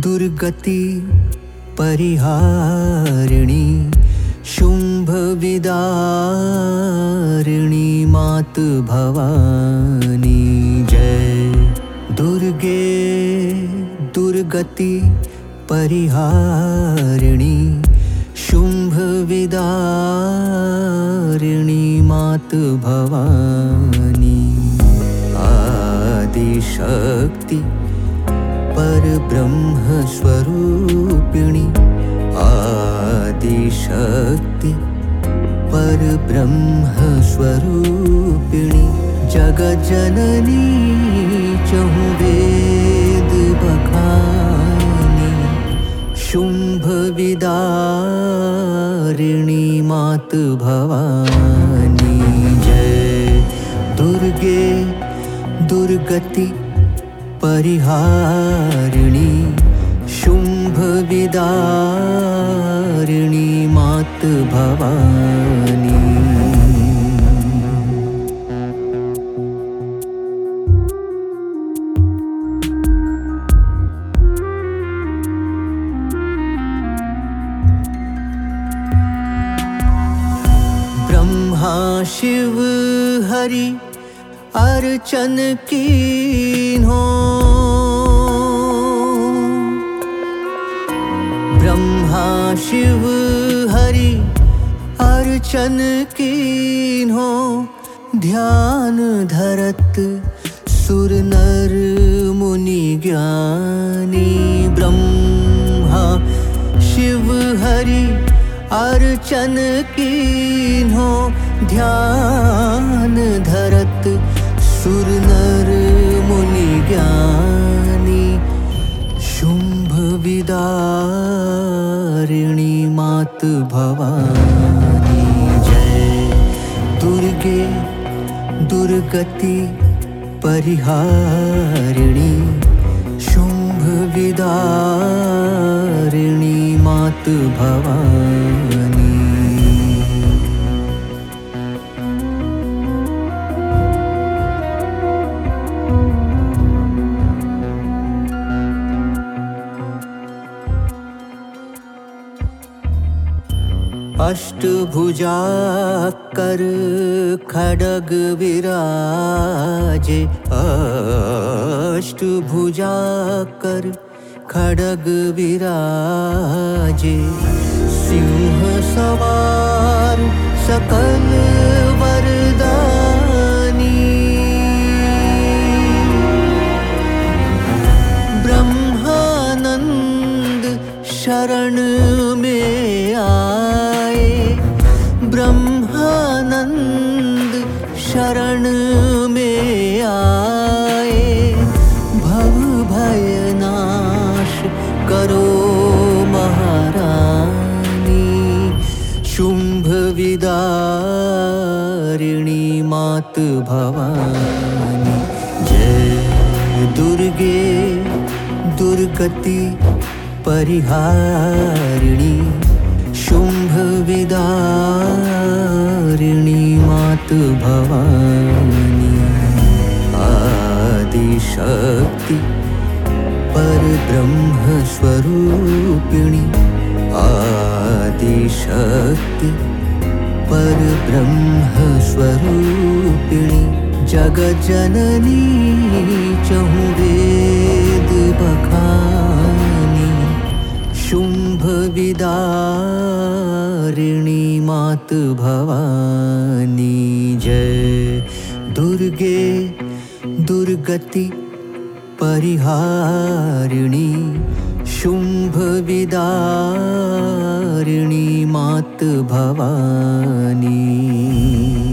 दुर्गति परिहारिणी शुंभ विदारिणी मात भवानी जय दुर्गे दुर्गति परिहारिणी शुंभ विदारिणी मात भवानी आदिशक्ति परब्रह्म स्वरूपिणी आदिशक्ति परब्रह्म स्वरूपिणी जगज्जननी चहुं वेद बखानी शुंभ विदारिणी मात भवानी जय दुर्गे दुर्गति परिहारिणी शुंभ विदारिणी मात भवानी ब्रह्मा शिव हरि अर्चन कीन्हो ब्रह्मा शिव हरि अर्चन कीन्हो ध्यान धरत सुर नर मुनि ज्ञानी ब्रह्मा शिव हरि अर्चन कीन्हो ध्यान धरत सुर नर मुनि ज्ञानी शुंभ विदारिणी मात भवानी जय दुर्गे दुर्गति परिहारिणी शुंभ विदारिणी मात भवानी अष्टभुजा कर खड्ग विराजे अष्टभुजा कर खड्ग विराजे सिंह सवार सकल वरदानी ब्रह्मानंद शरण में आए ब्रह्मानंद शरण में आए भव भय नाश करो महारानी शुंभ विदारिणी मात भवानी जय दुर्गे दुर्गति परिहारिणी शुंभ विदारिणी मात भवानी आदिशक्ति परब्रह्म स्वरूपिणी आदिशक्ति परब्रह्म स्वरूपिणी जगज्जननी चहुं वेद बखानी शुंभ विदारिणी मात भवानी जय दुर्गे दुर्गति परिहारिणी शुंभ विदारिणी मात भवानी।